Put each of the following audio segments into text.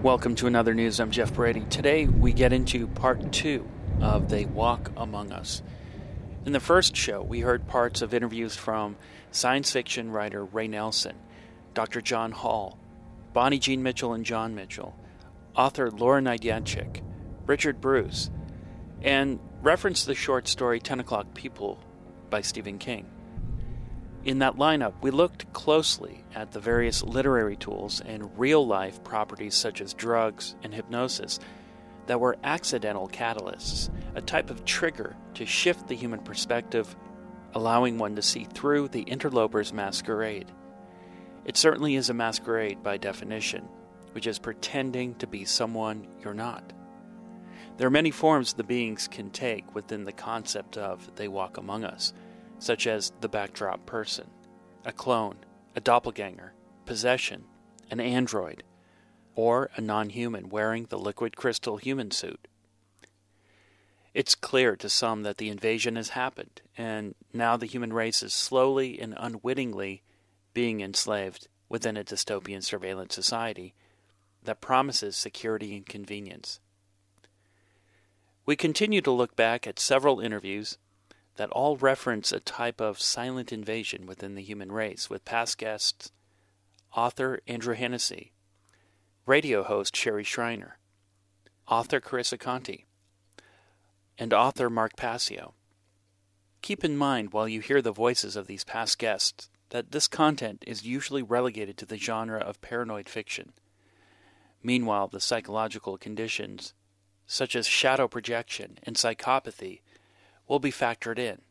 Welcome to Another News. I'm Jeff Brady. Today we get into part 2 of They Walk Among Us. In the first show, we heard parts of interviews from science fiction writer Ray Nelson, Dr. John Hall, Bonnie Jean Mitchell and John Mitchell, author Laura Neidyadchik, Richard Bruce, and referenced the short story 10 O'Clock People by Stephen King. In that lineup, we looked closely at the various literary tools and real-life properties such as drugs and hypnosis that were accidental catalysts, a type of trigger to shift the human perspective, allowing one to see through the interloper's masquerade. It certainly is a masquerade by definition, which is pretending to be someone you're not. There are many forms the beings can take within the concept of they walk among us, such as the backdrop person, a clone, a doppelganger, possession, an android, or a non-human wearing the liquid crystal human suit. It's clear to some that the invasion has happened, and now the human race is slowly and unwittingly being enslaved within a dystopian surveillance society that promises security and convenience. We continue to look back at several interviews that all reference a type of silent invasion within the human race with past guests, author Andrew Hennessy, radio host Sherry Schreiner, author Carissa Conti, and author Mark Passio. Keep in mind while you hear the voices of these past guests that this content is usually relegated to the genre of paranoid fiction. Meanwhile, the psychological conditions, such as shadow projection and psychopathy, will be factored in.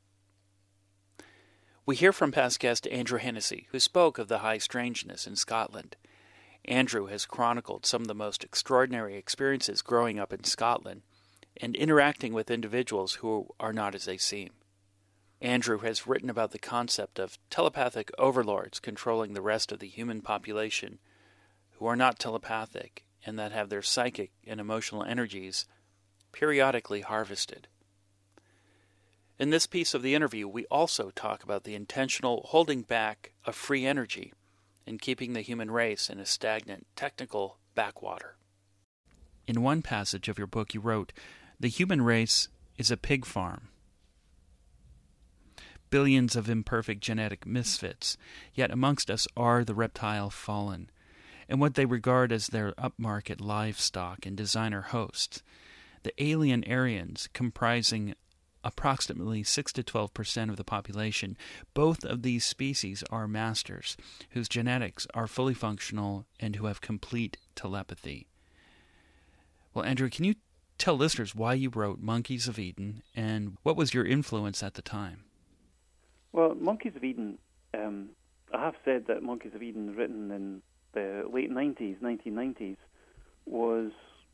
We hear from past guest Andrew Hennessy, who spoke of the high strangeness in Scotland. Andrew has chronicled some of the most extraordinary experiences growing up in Scotland and interacting with individuals who are not as they seem. Andrew has written about the concept of telepathic overlords controlling the rest of the human population who are not telepathic and that have their psychic and emotional energies periodically harvested. In this piece of the interview, we also talk about the intentional holding back of free energy and keeping the human race in a stagnant technical backwater. In one passage of your book, you wrote, "The human race is a pig farm. Billions of imperfect genetic misfits, yet amongst us are the reptile fallen, and what they regard as their upmarket livestock and designer hosts. The alien Aryans, comprising approximately 6 to 12% of the population, both of these species are masters, whose genetics are fully functional and who have complete telepathy." Well, Andrew, can you tell listeners why you wrote Monkeys of Eden, and what was your influence at the time? Well, Monkeys of Eden, I have said that Monkeys of Eden, written in the late 1990s, was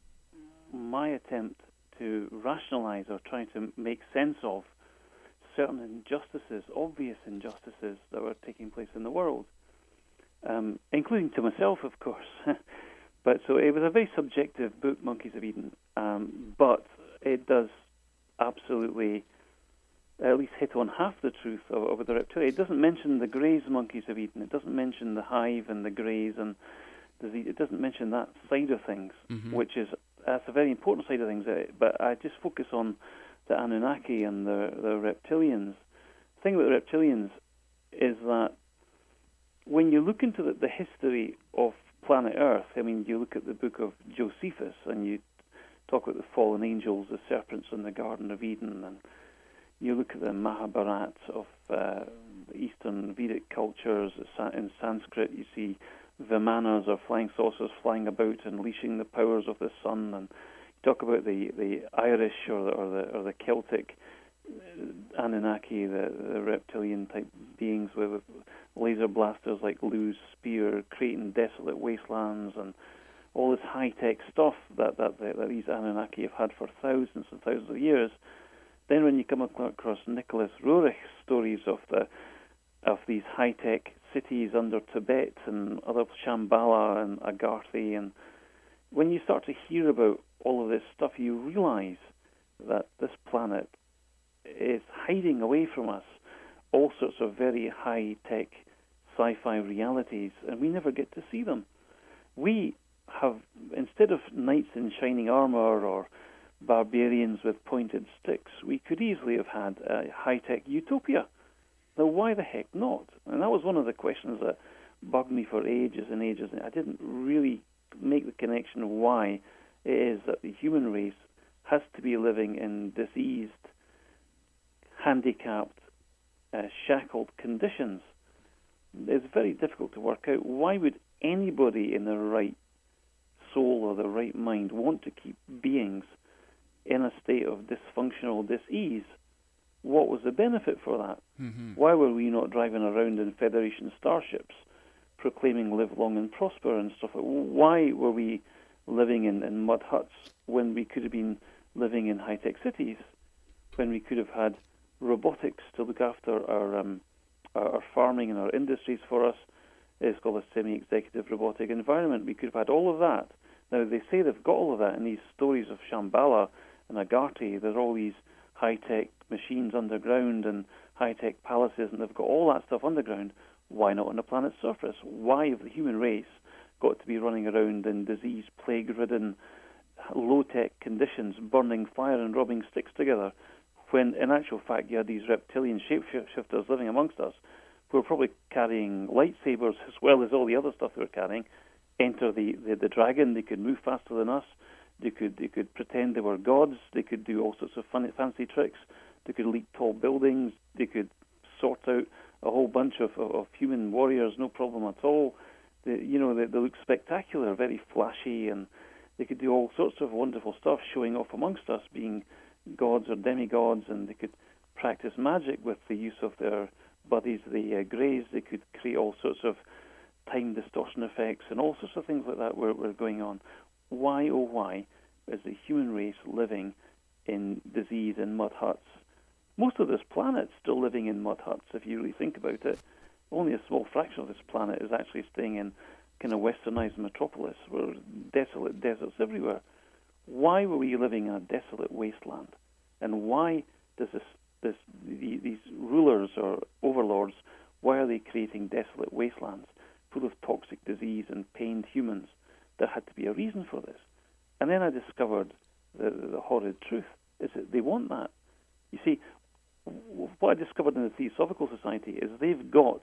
my attempt to rationalize or try to make sense of certain injustices, obvious injustices that were taking place in the world, including to myself, of course. But so it was a very subjective book, Monkeys of Eden, but it does absolutely at least hit on half the truth of the reptilian. It doesn't mention the Greys Monkeys of Eden. It doesn't mention the Hive and the Greys, and it doesn't mention that side of things, which is that's a very important side of things. But I just focus on the Anunnaki and the reptilians. The thing about the reptilians is that when you look into the history of planet Earth, I mean, you look at the book of Josephus and you talk about the fallen angels, the serpents in the Garden of Eden, and you look at the Mahabharata of the Eastern Vedic cultures. In Sanskrit, you see Vimanas or flying saucers flying about, unleashing the powers of the sun. And you talk about the Irish or the Celtic Anunnaki, the reptilian type beings with laser blasters like Lu's spear, creating desolate wastelands and all this high-tech stuff that these Anunnaki have had for thousands and thousands of years. Then when you come across Nicholas Roerich's stories of these high-tech cities under Tibet and other Shambhala and Agartha, and when you start to hear about all of this stuff, you realize that this planet is hiding away from us all sorts of very high-tech sci-fi realities, and we never get to see them. We have, instead of knights in shining armor or barbarians with pointed sticks, we could easily have had a high-tech utopia. Now, why the heck not? And that was one of the questions that bugged me for ages and ages. I didn't really make the connection of why it is that the human race has to be living in diseased, handicapped, shackled conditions. It's very difficult to work out. Why would anybody in their right soul or their right mind want to keep beings in a state of dysfunctional dis-ease? What was the benefit for that? Mm-hmm. Why were we not driving around in Federation starships proclaiming live long and prosper and stuff? Why were we living in mud huts when we could have been living in high-tech cities, when we could have had robotics to look after our farming and our industries for us? It's called a semi-executive robotic environment. We could have had all of that. Now, they say they've got all of that in these stories of Shambhala and Agartha. There's all these high-tech machines underground and high-tech palaces, and they've got all that stuff underground. Why not on the planet's surface? Why have the human race got to be running around in disease, plague-ridden, low-tech conditions, burning fire and rubbing sticks together, when in actual fact you had these reptilian shapeshifters living amongst us who were probably carrying lightsabers as well as all the other stuff they were carrying? Enter the dragon. They could move faster than us. They could pretend they were gods. They could do all sorts of fancy tricks. They could leap tall buildings. They could sort out a whole bunch of human warriors, no problem at all. They look spectacular, very flashy, and they could do all sorts of wonderful stuff, showing off amongst us, being gods or demigods, and they could practice magic with the use of their buddies, the Greys. They could create all sorts of time distortion effects and all sorts of things like that were going on. Why, oh why, is the human race living in disease in mud huts? Most of this planet's still living in mud huts, if you really think about it. Only a small fraction of this planet is actually staying in kind of westernized metropolis, where desolate deserts everywhere. Why were we living in a desolate wasteland? And why does these rulers or overlords, why are they creating desolate wastelands full of toxic disease and pained humans? There had to be a reason for this. And then I discovered the horrid truth, is that they want that. You see, what I discovered in the Theosophical Society is they've got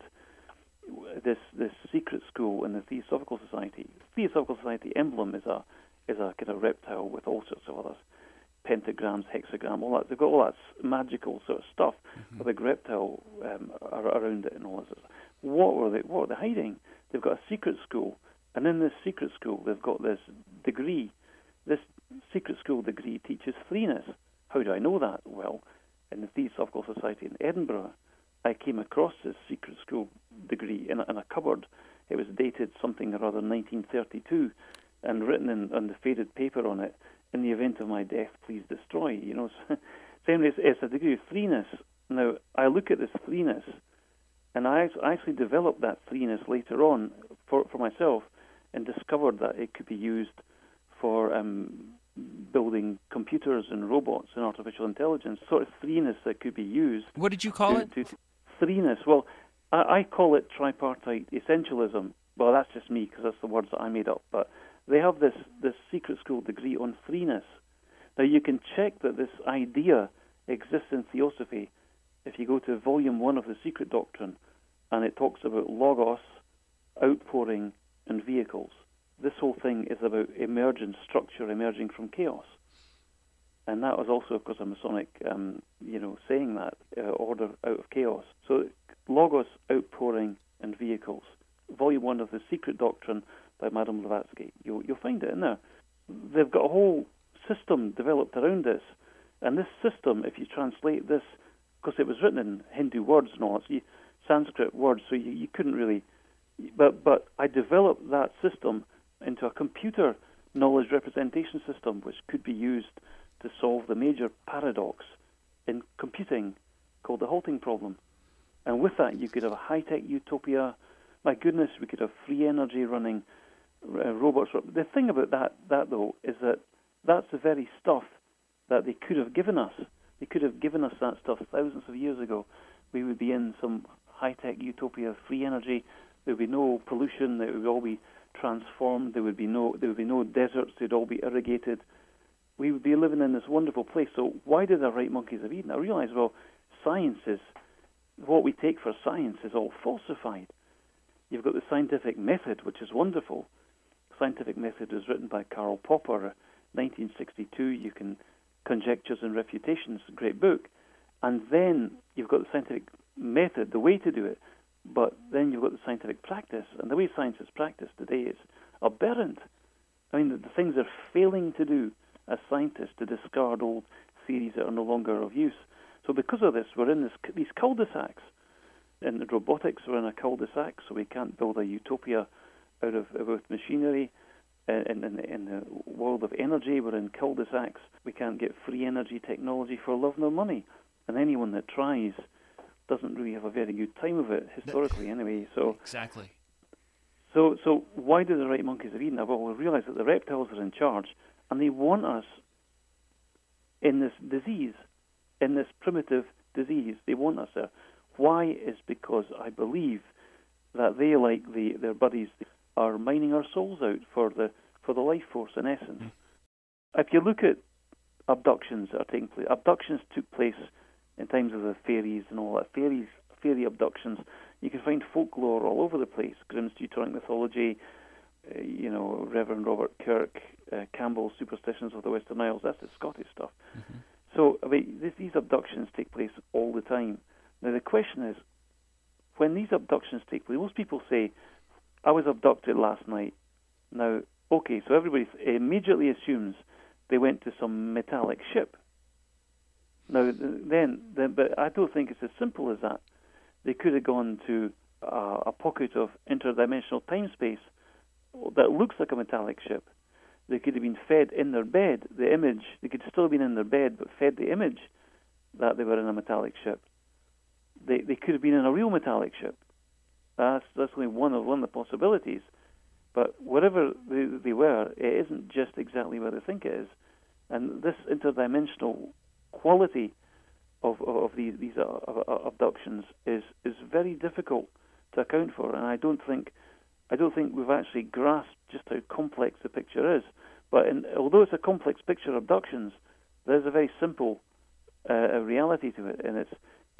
this secret school in the Theosophical Society. The Theosophical Society emblem is a kind of reptile with all sorts of other pentagrams, hexagram, all that. They've got all that magical sort of stuff, a big reptile around it and all that. What were they hiding? They've got a secret school, and in this secret school they've got this degree. This secret school degree teaches threeness. How do I know that? Well, in the Theosophical Society in Edinburgh, I came across this secret school degree in a cupboard. It was dated something or other 1932, and written on the faded paper on it, "In the event of my death, please destroy." So anyway, it's a degree of threeness. Now, I look at this threeness, and I actually developed that threeness later on for myself, and discovered that it could be used for building computers and robots and artificial intelligence, sort of threeness that could be used. What did you call it? Threeness. Well, I call it tripartite essentialism. Well, that's just me, because that's the words that I made up. But they have this secret school degree on threeness. Now, you can check that this idea exists in Theosophy if you go to Volume 1 of the Secret Doctrine, and it talks about logos, outpouring, and vehicles. This whole thing is about emergent structure emerging from chaos. And that was also, of course, a Masonic, saying that, order out of chaos. So, logos, outpouring, and vehicles. Volume 1 of the Secret Doctrine by Madame Blavatsky. You'll find it in there. They've got a whole system developed around this. And this system, if you translate this, because it was written in Hindu words and all, it's Sanskrit words, so you couldn't really... But I developed that system into a computer knowledge representation system, which could be used to solve the major paradox in computing called the halting problem. And with that, you could have a high-tech utopia. My goodness, we could have free energy running robots. The thing about that though, is that that's the very stuff that they could have given us. They could have given us that stuff thousands of years ago. We would be in some high-tech utopia of free energy. There would be no pollution. It would all be transformed. There would be no deserts. They'd all be irrigated. We would be living in this wonderful place. So why did I write Monkeys of Eden? I realized, well, science is, what we take for science is all falsified. You've got the scientific method, which is wonderful. Scientific method was written by Karl Popper, 1962. You can Conjectures and Refutations, great book. And then you've got the scientific method, the way to do it. But then you've got the scientific practice. And the way science is practiced today is aberrant. I mean, the things they're failing to do as scientists to discard old theories that are no longer of use. So because of this, we're in these cul-de-sacs. In robotics, we're in a cul-de-sac, so we can't build a utopia out of with machinery. In the world of energy, we're in cul-de-sacs. We can't get free energy technology for love nor money. And anyone that tries doesn't really have a very good time of it, historically anyway. So exactly. So why did I write Monkeys of Eden? Well, we realize that the reptiles are in charge, and they want us in this disease, in this primitive disease. They want us there. Why? Is because I believe that they, like their buddies, are mining our souls out for the life force, in essence. If you look at abductions that are taking place, abductions took place in times of the fairies and all that. Fairy abductions. You can find folklore all over the place. Grimm's Teutonic mythology, Reverend Robert Kirk, Campbell's Superstitions of the Western Isles. That's the Scottish stuff. Mm-hmm. So, I mean, these abductions take place all the time. Now, the question is, when these abductions take place, most people say, I was abducted last night. Now, okay, so everybody immediately assumes they went to some metallic ship. Now, but I don't think it's as simple as that. They could have gone to a pocket of interdimensional time-space that looks like a metallic ship. They could have been fed in their bed, the image. They could still have been in their bed, but fed the image that they were in a metallic ship. They could have been in a real metallic ship. That's only one of the possibilities. But wherever they were, it isn't just exactly where they think it is. And this interdimensional quality of these abductions is very difficult to account for, and I don't think we've actually grasped just how complex the picture is. But although it's a complex picture, abductions, there's a very simple reality to it, and it's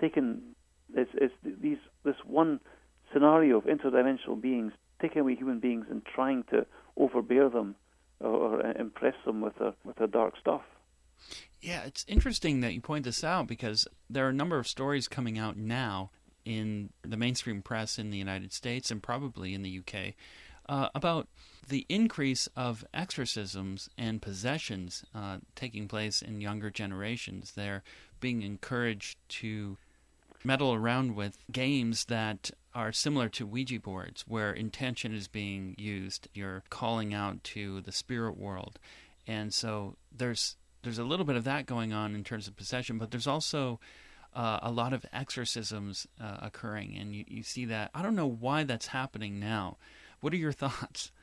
this one scenario of interdimensional beings taking away human beings and trying to overbear them or impress them with their dark stuff. Yeah, it's interesting that you point this out, because there are a number of stories coming out now in the mainstream press in the United States and probably in the UK about the increase of exorcisms and possessions taking place in younger generations. They're being encouraged to meddle around with games that are similar to Ouija boards, where intention is being used. You're calling out to the spirit world. And so there's a little bit of that going on in terms of possession, but there's also a lot of exorcisms occurring, and you see that. I don't know why that's happening now. What are your thoughts?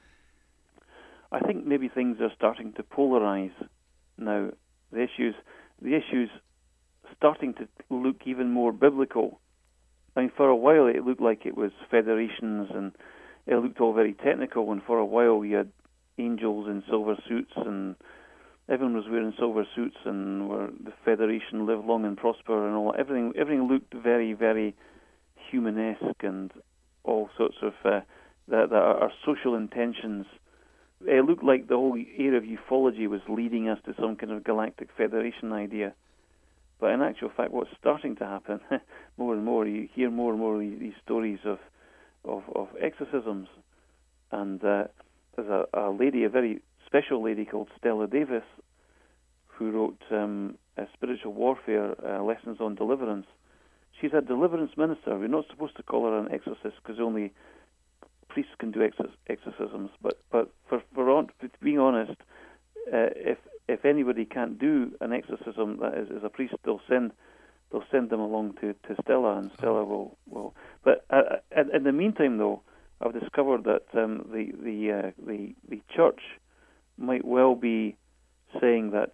I think maybe things are starting to polarize now. The issues starting to look even more biblical. I mean, for a while it looked like it was federations, and it looked all very technical, and for a while you had angels in silver suits, and everyone was wearing silver suits, and the Federation live long and prosper, and all. Everything looked very, very humanesque, and all sorts of that are social intentions. It looked like the whole era of ufology was leading us to some kind of galactic Federation idea. But in actual fact, what's starting to happen more and more, you hear more and more these stories of exorcisms, and there's a lady, a very special lady called Stella Davis, who wrote Spiritual Warfare, Lessons on Deliverance. She's a deliverance minister. We're not supposed to call her an exorcist because only priests can do exorcisms. But for being honest, if anybody can't do an exorcism that is a priest, they'll send them along to Stella, and Stella will. But in the meantime, though, I've discovered that the church might well be saying that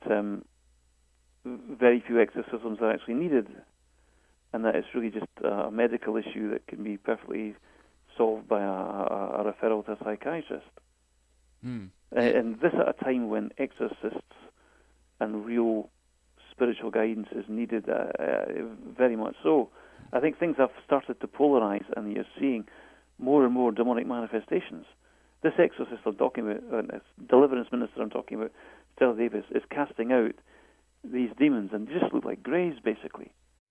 very few exorcisms are actually needed, and that it's really just a medical issue that can be perfectly solved by a referral to a psychiatrist. Mm. And this at a time when exorcists and real spiritual guidance is needed, very much so. I think things have started to polarize, and you're seeing more and more demonic manifestations. This exorcist I'm talking about, this deliverance minister I'm talking about, Stella Davis, is casting out these demons, and they just look like greys, basically.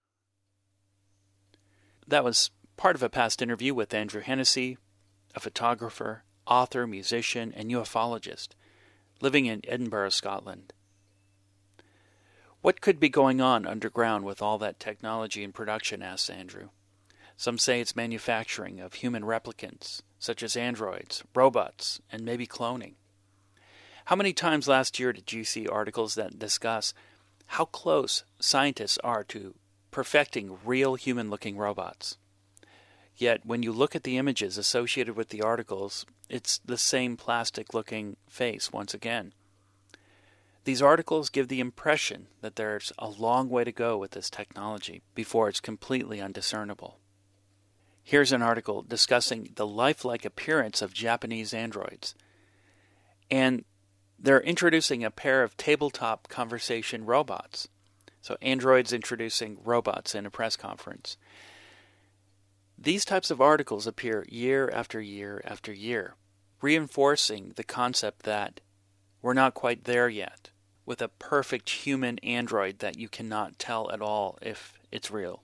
That was part of a past interview with Andrew Hennessy, a photographer, author, musician, and ufologist, living in Edinburgh, Scotland. What could be going on underground with all that technology and production, asks Andrew. Some say it's manufacturing of human replicants, such as androids, robots, and maybe cloning. How many times last year did you see articles that discuss how close scientists are to perfecting real human-looking robots? Yet, when you look at the images associated with the articles, it's the same plastic-looking face once again. These articles give the impression that there's a long way to go with this technology before it's completely undiscernible. Here's an article discussing the lifelike appearance of Japanese androids. And they're introducing a pair of tabletop conversation robots. So androids introducing robots in a press conference. These types of articles appear year after year after year, reinforcing the concept that we're not quite there yet with a perfect human android that you cannot tell at all if it's real.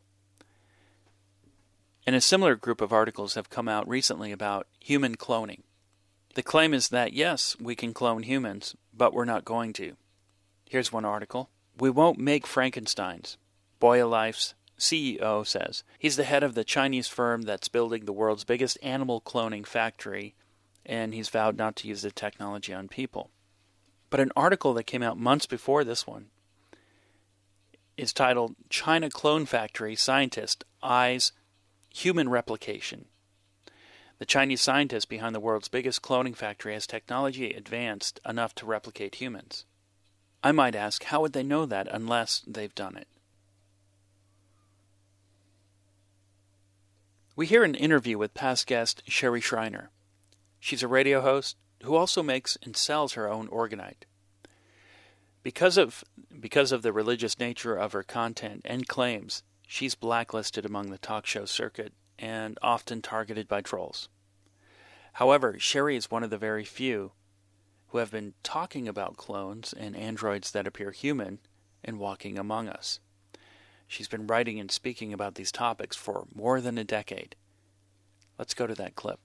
And a similar group of articles have come out recently about human cloning. The claim is that, yes, we can clone humans, but we're not going to. Here's one article. We won't make Frankensteins, BioLife's CEO says. He's the head of the Chinese firm that's building the world's biggest animal cloning factory, and he's vowed not to use the technology on people. But an article that came out months before this one is titled, China Clone Factory Scientist Eyes Human Replication. The Chinese scientist behind the world's biggest cloning factory has technology advanced enough to replicate humans. I might ask, how would they know that unless they've done it? We hear an interview with past guest Sherry Schreiner. She's a radio host who also makes and sells her own orgonite. Because of the religious nature of her content and claims, she's blacklisted among the talk show circuit and often targeted by trolls. However, Sherry is one of the very few who have been talking about clones and androids that appear human and walking among us. She's been writing and speaking about these topics for more than a decade. Let's go to that clip.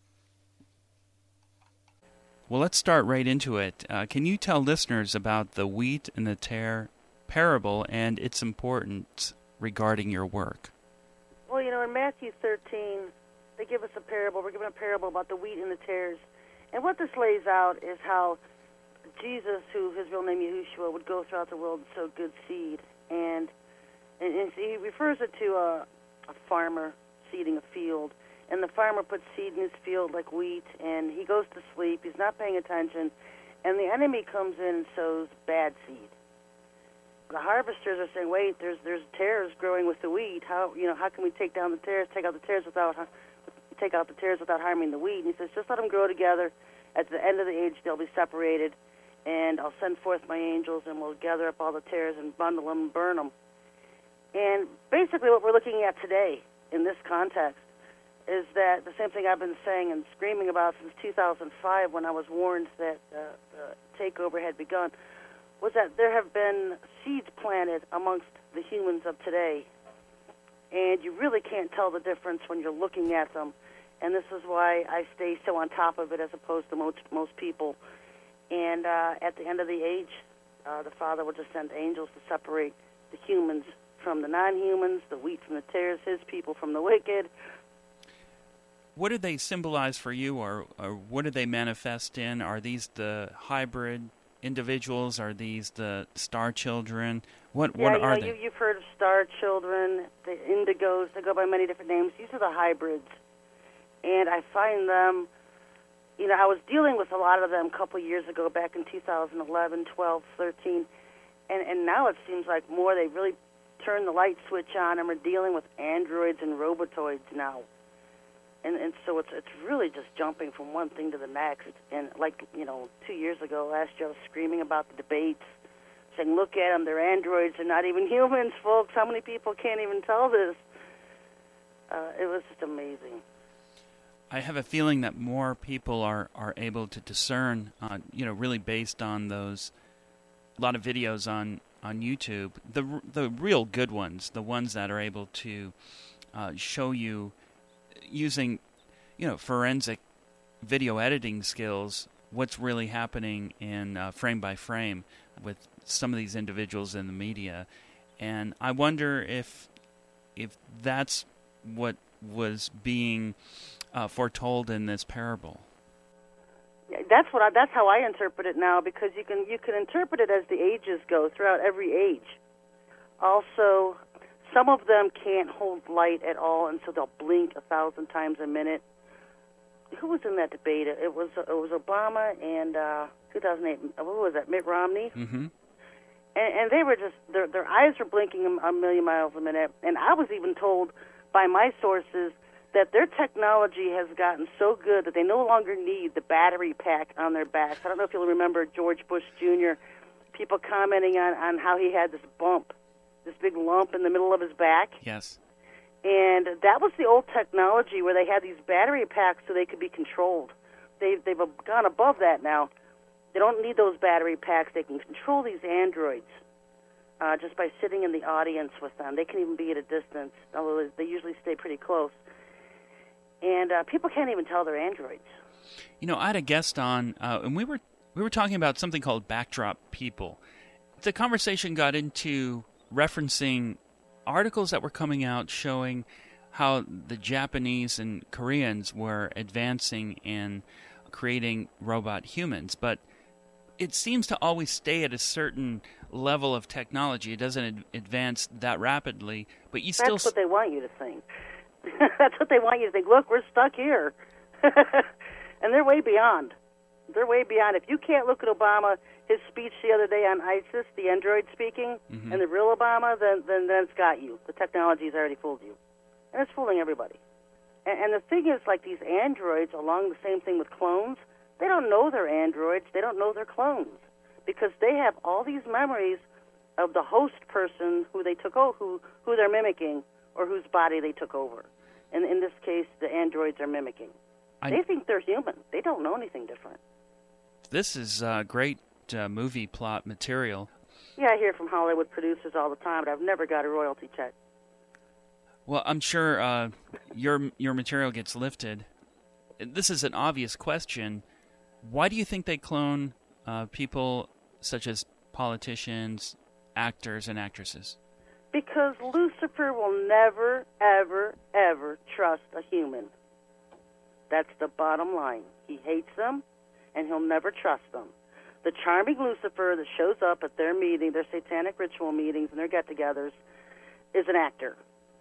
Well, let's start right into it. Can you tell listeners about the wheat and the tare parable and its importance regarding your work? Well, in Matthew 13, they give us a parable. We're given a parable about the wheat and the tares. And what this lays out is how Jesus, who his real name Yahushua, would go throughout the world and sow good seed. And he refers it to a farmer seeding a field. And the farmer puts seed in his field like wheat, and he goes to sleep. He's not paying attention. And the enemy comes in and sows bad seed. The harvesters are saying, wait, there's tares growing with the wheat. How can we take out the tares without harming the wheat? And he says, just let them grow together. At the end of the age, they'll be separated, and I'll send forth my angels, and we'll gather up all the tares and bundle them and burn them. And basically what we're looking at today in this context is that the same thing I've been saying and screaming about since 2005 when I was warned that the takeover had begun, was that there have been seeds planted amongst the humans of today, and you really can't tell the difference when you're looking at them. And this is why I stay so on top of it as opposed to most people. And at the end of the age, the Father will just send angels to separate the humans from the non-humans, the wheat from the tares, his people from the wicked. What do they symbolize for you, or what do they manifest in? Are these the hybrid individuals? Are these the star children? What are they? You've heard of star children, the indigos. They go by many different names. These are the hybrids. And I find them, I was dealing with a lot of them a couple of years ago, back in 2011, 12, 13. And now it seems like more they really turn the light switch on and we're dealing with androids and robotoids now. And so it's really just jumping from one thing to the next. And like, 2 years ago, last year, I was screaming about the debates, saying, look at them, they're androids, they're not even humans, folks. How many people can't even tell this? It was just amazing. I have a feeling that more people are able to discern, really based on those, a lot of videos on YouTube, the real good ones, the ones that are able to show you using, forensic video editing skills, what's really happening in frame by frame with some of these individuals in the media. And I wonder if that's what was being foretold in this parable. Yeah, that's how I interpret it now, because you can interpret it as the ages go throughout every age. Also, some of them can't hold light at all, and so they'll blink 1,000 times a minute. Who was in that debate? It was Obama and 2008. What was that? Mitt Romney. Mm-hmm. And they were just their eyes were blinking a million miles a minute. And I was even told by my sources that their technology has gotten so good that they no longer need the battery pack on their backs. I don't know if you'll remember George Bush Jr., people commenting on how he had this bump, this big lump in the middle of his back. Yes. And that was the old technology where they had these battery packs so they could be controlled. They've gone above that now. They don't need those battery packs. They can control these androids just by sitting in the audience with them. They can even be at a distance, although they usually stay pretty close. And people can't even tell they're androids. I had a guest on, and we were talking about something called backdrop people. The conversation got into referencing articles that were coming out showing how the Japanese and Koreans were advancing in creating robot humans, but it seems to always stay at a certain level of technology. It doesn't advance that rapidly, but you still... That's what they want you to think. That's what they want you to think. Look, we're stuck here. And they're way beyond. They're way beyond. If you can't look at Obama, his speech the other day on ISIS, the android speaking, mm-hmm. and the real Obama, then it's got you. The technology's already fooled you. And it's fooling everybody. And the thing is, like these androids, along the same thing with clones, they don't know they're androids. They don't know they're clones because they have all these memories of the host person who they took over, who they're mimicking, or whose body they took over. And in this case, the androids are mimicking. They think they're human. They don't know anything different. This is great movie plot material. Yeah, I hear from Hollywood producers all the time, but I've never got a royalty check. Well, I'm sure your material gets lifted. This is an obvious question. Why do you think they clone people such as politicians, actors, and actresses? Because Lucifer will never, ever, ever trust a human. That's the bottom line. He hates them, and he'll never trust them. The charming Lucifer that shows up at their meeting, their satanic ritual meetings and their get-togethers, is an actor.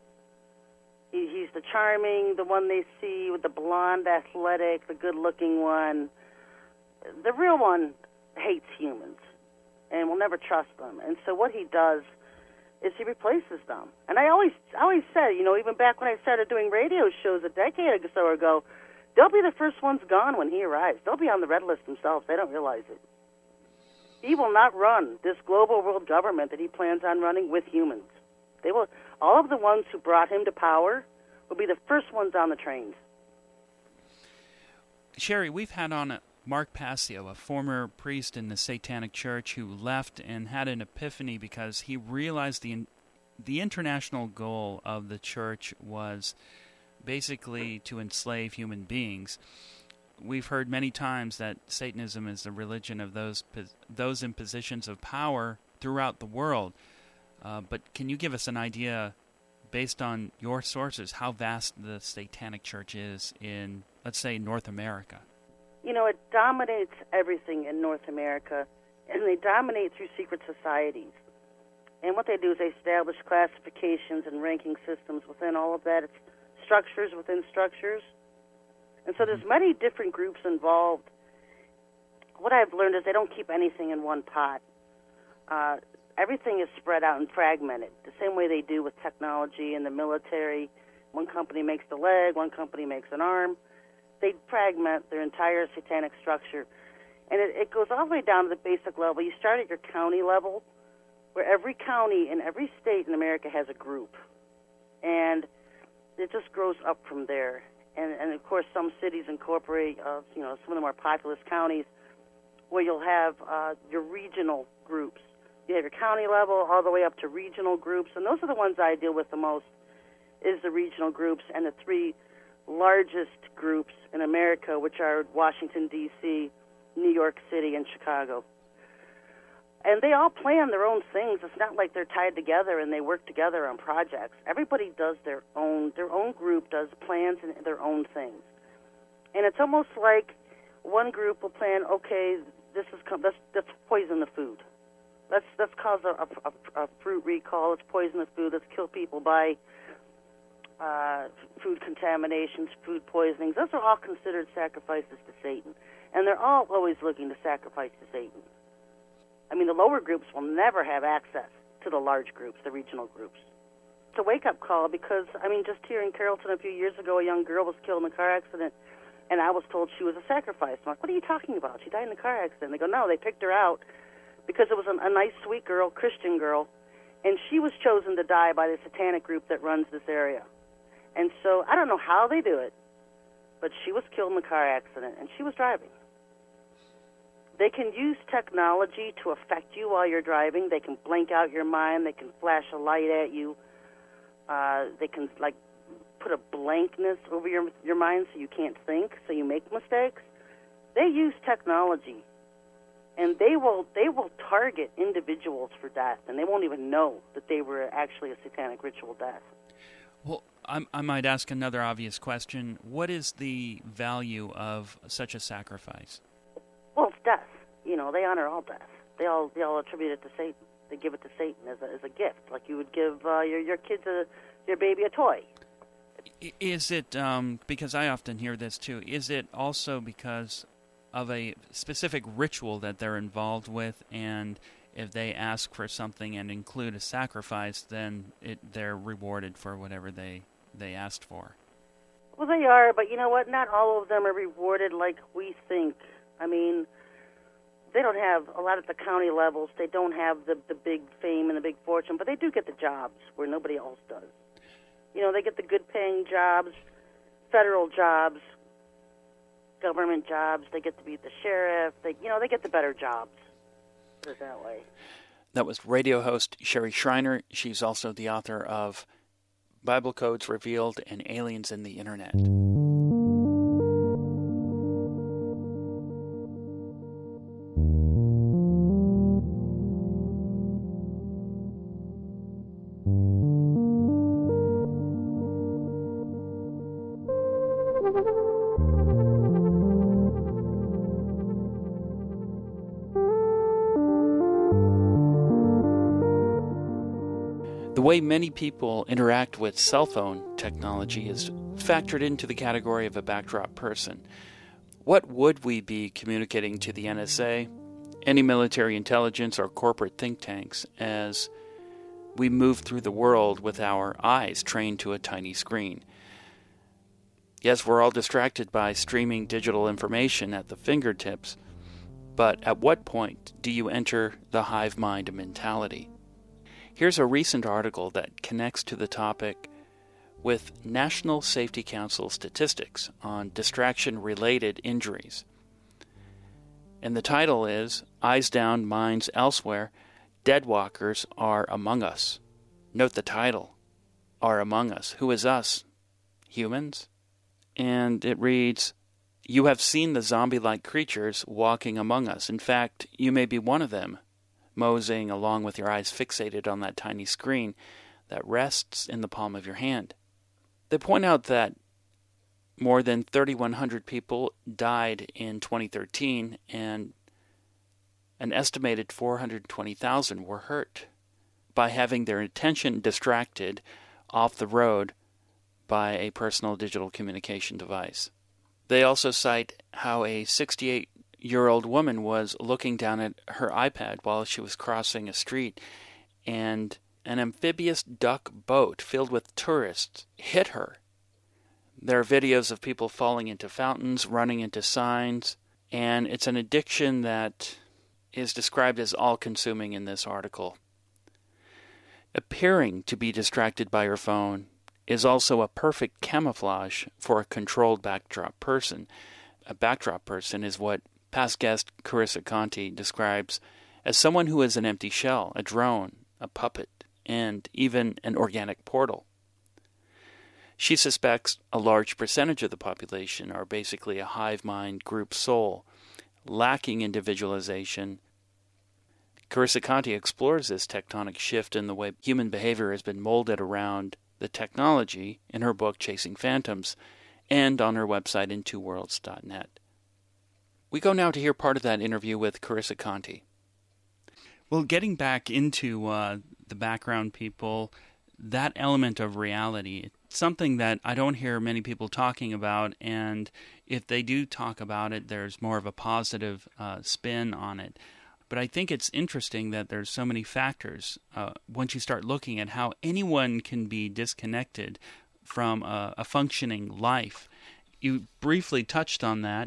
He's the charming, the one they see with the blonde, athletic, the good-looking one. The real one hates humans and will never trust them. And so what he does is he replaces them. And I always said, even back when I started doing radio shows a decade or so ago, they'll be the first ones gone when he arrives. They'll be on the red list themselves. They don't realize it. He will not run this global world government that he plans on running with humans. They will. All of the ones who brought him to power will be the first ones on the trains. Sherry, we've had on Mark Passio, a former priest in the Satanic Church who left and had an epiphany because he realized the international goal of the church was basically to enslave human beings. We've heard many times that Satanism is the religion of those in positions of power throughout the world. But can you give us an idea, based on your sources, how vast the Satanic Church is in, let's say, North America? It dominates everything in North America, and they dominate through secret societies. And what they do is they establish classifications and ranking systems within all of that. It's structures within structures. And so there's many different groups involved. What I've learned is they don't keep anything in one pot. Everything is spread out and fragmented, the same way they do with technology and the military. One company makes the leg, one company makes an arm. They fragment their entire satanic structure. And it goes all the way down to the basic level. You start at your county level, where every county in every state in America has a group. And it just grows up from there. And of course, some cities incorporate, some of the more populous counties where you'll have your regional groups. You have your county level all the way up to regional groups, and those are the ones I deal with the most, is the regional groups and the three largest groups in America, which are Washington, D.C., New York City, and Chicago. And they all plan their own things. It's not like they're tied together and they work together on projects. Everybody does their own group does plans and their own things. And it's almost like one group will plan, okay, let's poison the food. Let's cause a fruit recall. Let's poison the food. Let's kill people by food contaminations, food poisonings. Those are all considered sacrifices to Satan. And they're all always looking to sacrifice to Satan. I mean, the lower groups will never have access to the large groups, the regional groups. It's a wake-up call because, just here in Carrollton a few years ago, a young girl was killed in a car accident, and I was told she was a sacrifice. I'm like, what are you talking about? She died in a car accident. They go, no, they picked her out because it was a nice, sweet girl, Christian girl, and she was chosen to die by the satanic group that runs this area. And so I don't know how they do it, but she was killed in a car accident, and she was driving. They can use technology to affect you while you're driving. They can blank out your mind. They can flash a light at you. They can, put a blankness over your mind so you can't think, so you make mistakes. They use technology, and they will target individuals for death, and they won't even know that they were actually a satanic ritual death. Well, I might ask another obvious question. What is the value of such a sacrifice? Well, it's death. They honor all death. They all attribute it to Satan. They give it to Satan as a gift, like you would give your kids your baby a toy. Is it because I often hear this too? Is it also because of a specific ritual that they're involved with, and if they ask for something and include a sacrifice, then they're rewarded for whatever they asked for? Well, they are, but you know what? Not all of them are rewarded like we think. They don't have, a lot at the county levels, they don't have the big fame and the big fortune, but they do get the jobs where nobody else does. They get the good-paying jobs, federal jobs, government jobs. They get to be the sheriff. They get the better jobs. Put it that way. That was radio host Sherry Shriner. She's also the author of Bible Codes Revealed and Aliens in the Internet. The way many people interact with cell phone technology is factored into the category of a backdrop person. What would we be communicating to the NSA, any military intelligence, or corporate think tanks as we move through the world with our eyes trained to a tiny screen? Yes, we're all distracted by streaming digital information at the fingertips, but at what point do you enter the hive mind mentality? Here's a recent article that connects to the topic with National Safety Council statistics on distraction-related injuries. And the title is, Eyes Down, Minds Elsewhere, Dead Walkers Are Among Us. Note the title, Are Among Us. Who is us? Humans? And it reads, You have seen the zombie-like creatures walking among us. In fact, you may be one of them, moseying along with your eyes fixated on that tiny screen that rests in the palm of your hand. They point out that more than 3,100 people died in 2013, and an estimated 420,000 were hurt by having their attention distracted off the road by a personal digital communication device. They also cite how a 68-year-old woman was looking down at her iPad while she was crossing a street, and an amphibious duck boat filled with tourists hit her There are videos of people falling into fountains, running into signs, and it's an addiction that is described as all-consuming in this article. Appearing to be distracted by your phone is also a perfect camouflage for a controlled backdrop person. A backdrop person is what past guest Carissa Conti describes as someone who is an empty shell, a drone, a puppet, and even an organic portal. She suspects a large percentage of the population are basically a hive mind group soul, lacking individualization. Carissa Conti explores this tectonic shift in the way human behavior has been molded around the technology in her book Chasing Phantoms and on her website intwoworlds.net. We go now to hear part of that interview with Carissa Conti. Well, getting back into the background people, that element of reality, it's something that I don't hear many people talking about, and if they do talk about it, there's more of a positive spin on it. But I think it's interesting that there's so many factors. Once you start looking at how anyone can be disconnected from a functioning life, you briefly touched on that.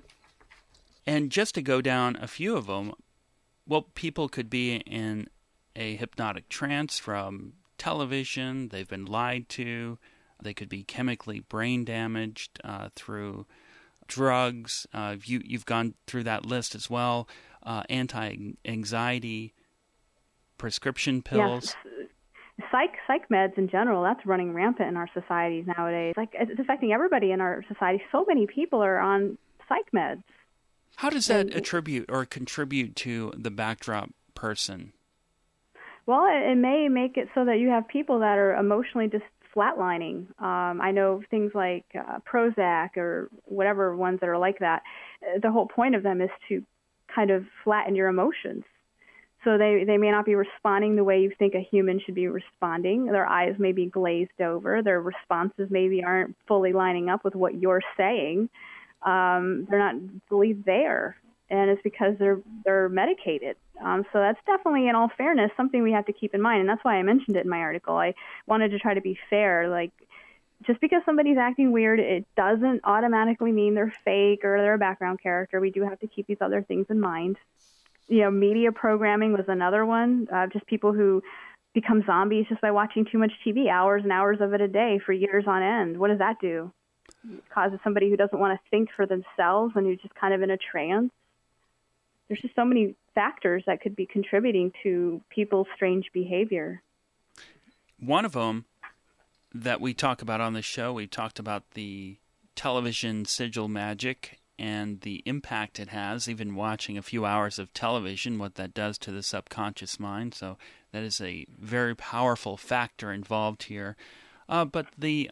And just to go down a few of them, well, people could be in a hypnotic trance from television, they've been lied to, they could be chemically brain damaged through drugs. You've gone through that list as well. Anti-anxiety, prescription pills. Yeah. Psych meds in general, that's running rampant in our societies nowadays. Like, it's affecting everybody in our society. So many people are on psych meds. How does that attribute or contribute to the backdrop person? Well, it may make it so that you have people that are emotionally just flatlining. I know things like Prozac or whatever ones that are like that. The whole point of them is to kind of flatten your emotions. So they may not be responding the way you think a human should be responding. Their eyes may be glazed over. Their responses maybe aren't fully lining up with what you're saying. They're not fully there, and it's because they're medicated. So that's definitely, in all fairness, something we have to keep in mind, and that's why I mentioned it in my article. I wanted to try to be fair. Like, just because somebody's acting weird, it doesn't automatically mean they're fake or they're a background character. We do have to keep these other things in mind. You know, media programming was another one. Just people who become zombies just by watching too much TV, hours and hours of it a day for years on end. What does that do? It causes somebody who doesn't want to think for themselves and who's just kind of in a trance. There's just so many factors that could be contributing to people's strange behavior. One of them that we talk about on the show, we talked about the television sigil magic and the impact it has, even watching a few hours of television, what that does to the subconscious mind. So that is a very powerful factor involved here. But the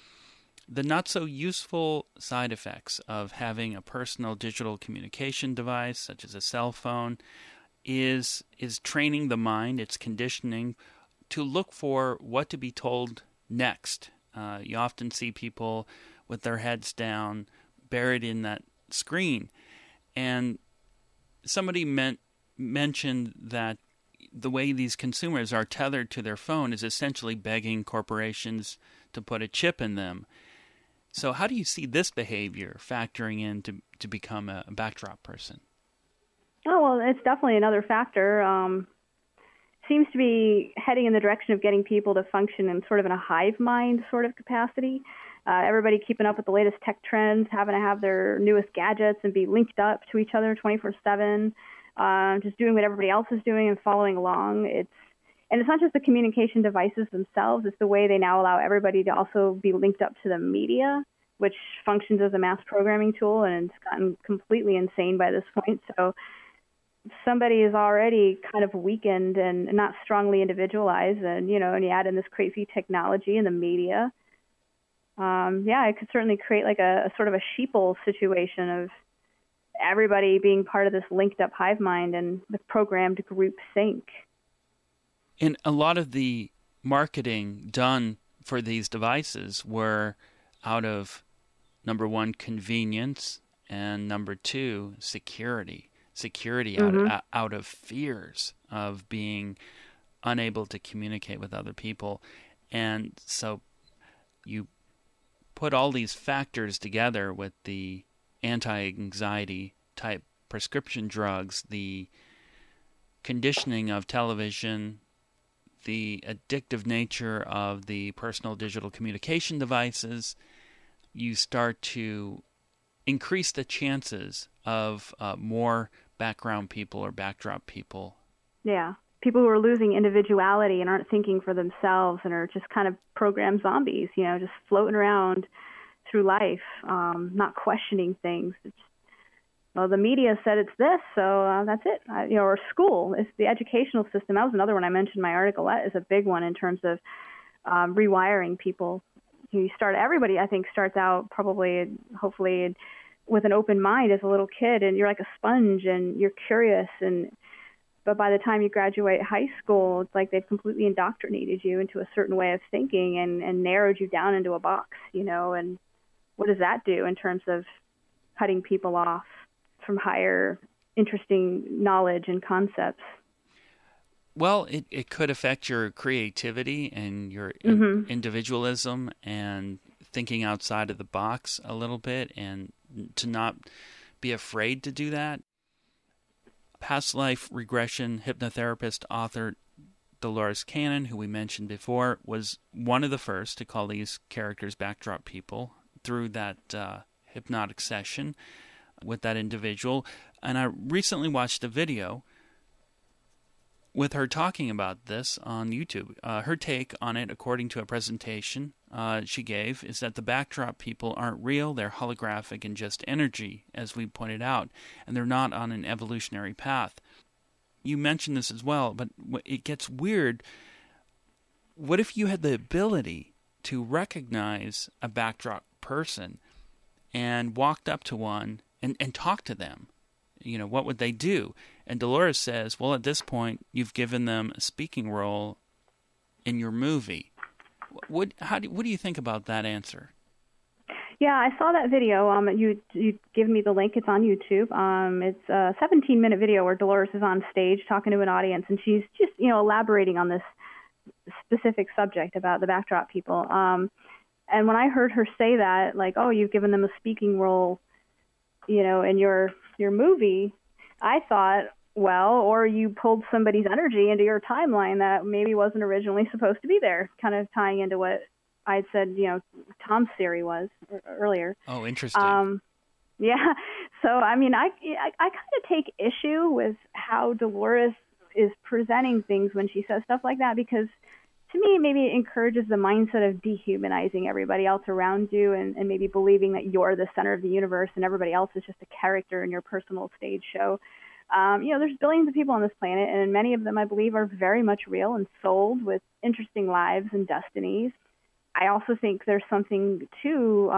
not-so-useful side effects of having a personal digital communication device, such as a cell phone, is training the mind, it's conditioning to look for what to be told next. You often see people with their heads down, buried in that screen. And somebody mentioned that the way these consumers are tethered to their phone is essentially begging corporations to put a chip in them. So how do you see this behavior factoring in to become a backdrop person? Oh, well, it's definitely another factor. Seems to be heading in the direction of getting people to function in sort of in a hive mind sort of capacity. Everybody keeping up with the latest tech trends, having to have their newest gadgets and be linked up to each other 24/7, just doing what everybody else is doing and following along. And it's not just the communication devices themselves, it's the way they now allow everybody to also be linked up to the media, which functions as a mass programming tool, and it's gotten completely insane by this point. So somebody is already kind of weakened and not strongly individualized, and you add in this crazy technology and the media. It could certainly create like a sort of a sheeple situation of everybody being part of this linked up hive mind and the programmed group sync. And a lot of the marketing done for these devices were out of, number one, convenience, and number two, security. Out of fears of being unable to communicate with other people. And so you put all these factors together with the anti-anxiety type prescription drugs, the conditioning of television, the addictive nature of the personal digital communication devices, you start to increase the chances of more background people or backdrop people. Yeah. People who are losing individuality and aren't thinking for themselves and are just kind of programmed zombies, just floating around through life, not questioning things. The media said it's this, so that's it. Or school, it's the educational system. That was another one I mentioned in my article. That is a big one in terms of rewiring people. Everybody, I think, starts out probably, hopefully, with an open mind as a little kid, and you're like a sponge, and you're curious, but by the time you graduate high school, it's like they've completely indoctrinated you into a certain way of thinking and narrowed you down into a box, and what does that do in terms of cutting people off from higher, interesting knowledge and concepts? Well, it could affect your creativity and your individualism and thinking outside of the box a little bit, and to not be afraid to do that. Past life regression hypnotherapist author Dolores Cannon, who we mentioned before, was one of the first to call these characters backdrop people through that hypnotic session with that individual. And I recently watched a video with her talking about this on YouTube. Her take on it, according to a presentation she gave, is that the backdrop people aren't real, they're holographic and just energy, as we pointed out, and they're not on an evolutionary path. You mentioned this as well, but it gets weird. What if you had the ability to recognize a backdrop person and walked up to one and talked to them? What would they do? And Dolores says, well, at this point, you've given them a speaking role in your movie. What do you think about that answer? Yeah, I saw that video. You give me the link. It's on YouTube. It's a 17-minute video where Dolores is on stage talking to an audience, and she's just elaborating on this specific subject about the backdrop people. And when I heard her say that, like, oh, you've given them a speaking role, in your movie, I thought, well, or you pulled somebody's energy into your timeline that maybe wasn't originally supposed to be there, kind of tying into what I said, Tom's theory was earlier. Oh, interesting. Yeah. So, I kind of take issue with how Dolores is presenting things when she says stuff like that, because to me, maybe it encourages the mindset of dehumanizing everybody else around you and maybe believing that you're the center of the universe and everybody else is just a character in your personal stage show. There's billions of people on this planet, and many of them, I believe, are very much real and souled with interesting lives and destinies. I also think there's something to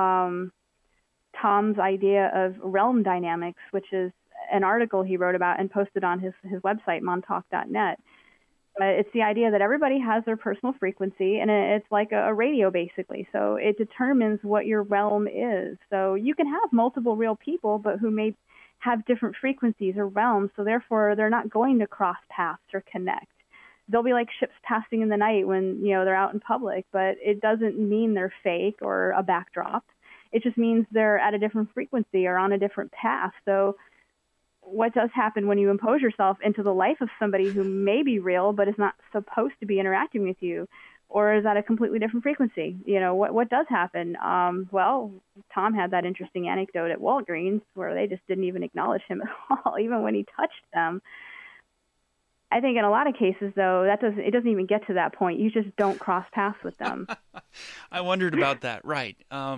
Tom's idea of realm dynamics, which is an article he wrote about and posted on his website, montauk.net. It's the idea that everybody has their personal frequency, and it's like a radio, basically. So it determines what your realm is. So you can have multiple real people, but who may have different frequencies or realms, so therefore they're not going to cross paths or connect. They'll be like ships passing in the night when they're out in public, but it doesn't mean they're fake or a backdrop. It just means they're at a different frequency or on a different path. So what does happen when you impose yourself into the life of somebody who may be real but is not supposed to be interacting with you, or is that a completely different frequency? What does happen? Well, Tom had that interesting anecdote at Walgreens where they just didn't even acknowledge him at all, even when he touched them. I think in a lot of cases, though, it doesn't even get to that point. You just don't cross paths with them. I wondered about that. Right.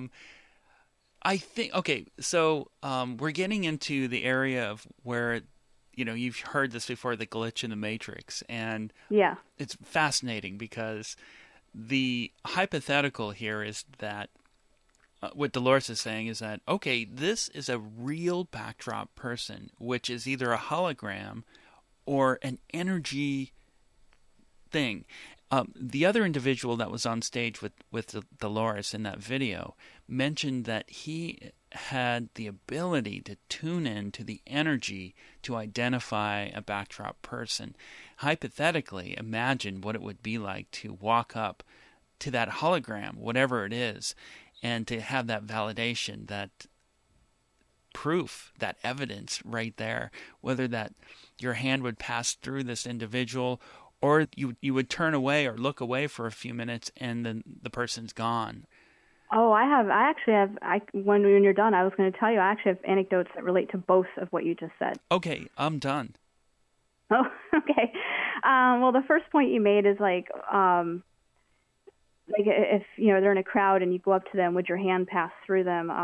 I think, okay, so we're getting into the area of where, you've heard this before, the glitch in the Matrix. And yeah, it's fascinating because the hypothetical here is that what Dolores is saying is that, okay, this is a real backdrop person, which is either a hologram or an energy thing. The other individual that was on stage with Dolores in that video mentioned that he had the ability to tune in to the energy to identify a backdrop person. Hypothetically, imagine what it would be like to walk up to that hologram, whatever it is, and to have that validation, that proof, that evidence right there, whether that your hand would pass through this individual or you would turn away or look away for a few minutes and then the person's gone. Oh, I actually have, when you're done, I was going to tell you, I actually have anecdotes that relate to both of what you just said. Okay, I'm done. Oh, okay. Well, the first point you made is like if, they're in a crowd and you go up to them, would your hand pass through them?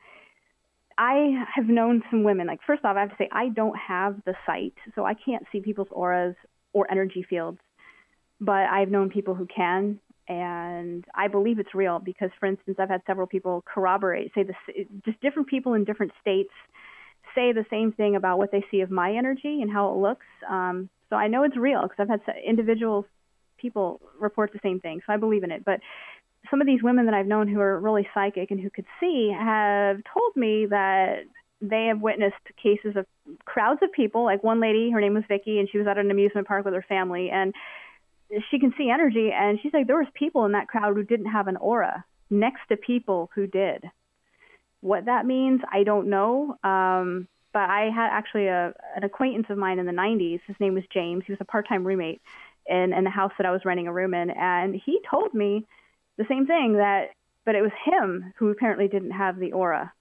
I have known some women, like, first off, I have to say, I don't have the sight, so I can't see people's auras or energy fields, but I've known people who can, and I believe it's real because, for instance, I've had several people corroborate, say just different people in different states say the same thing about what they see of my energy and how it looks. So I know it's real because I've had people report the same thing, so I believe in it. But some of these women that I've known who are really psychic and who could see have told me that they have witnessed cases of crowds of people, like one lady, her name was Vicky, and she was at an amusement park with her family, and she can see energy, and she's like, there was people in that crowd who didn't have an aura next to people who did. What that means, I don't know, but I had actually an acquaintance of mine in the 90s. His name was James. He was a part-time roommate in the house that I was renting a room in, and he told me the same thing, but it was him who apparently didn't have the aura.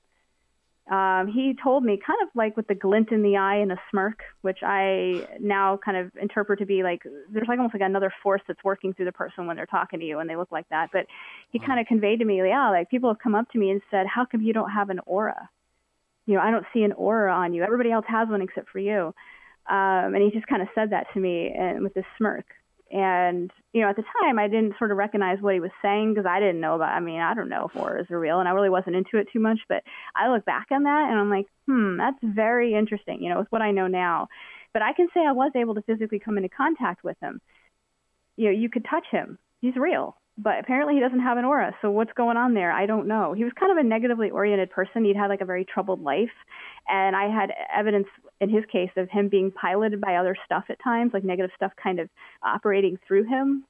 He told me kind of like with the glint in the eye and a smirk, which I now kind of interpret to be like there's like almost like another force that's working through the person when they're talking to you and they look like that. But he kind of conveyed to me, like people have come up to me and said, how come you don't have an aura? I don't see an aura on you. Everybody else has one except for you. And he just kind of said that to me and with this smirk. And, at the time I didn't sort of recognize what he was saying because I didn't know I don't know if auras are real and I really wasn't into it too much, but I look back on that and I'm like, that's very interesting, with what I know now. But I can say I was able to physically come into contact with him. You could touch him. He's real. But apparently he doesn't have an aura. So what's going on there? I don't know. He was kind of a negatively oriented person. He'd had like a very troubled life. And I had evidence in his case of him being piloted by other stuff at times, like negative stuff kind of operating through him.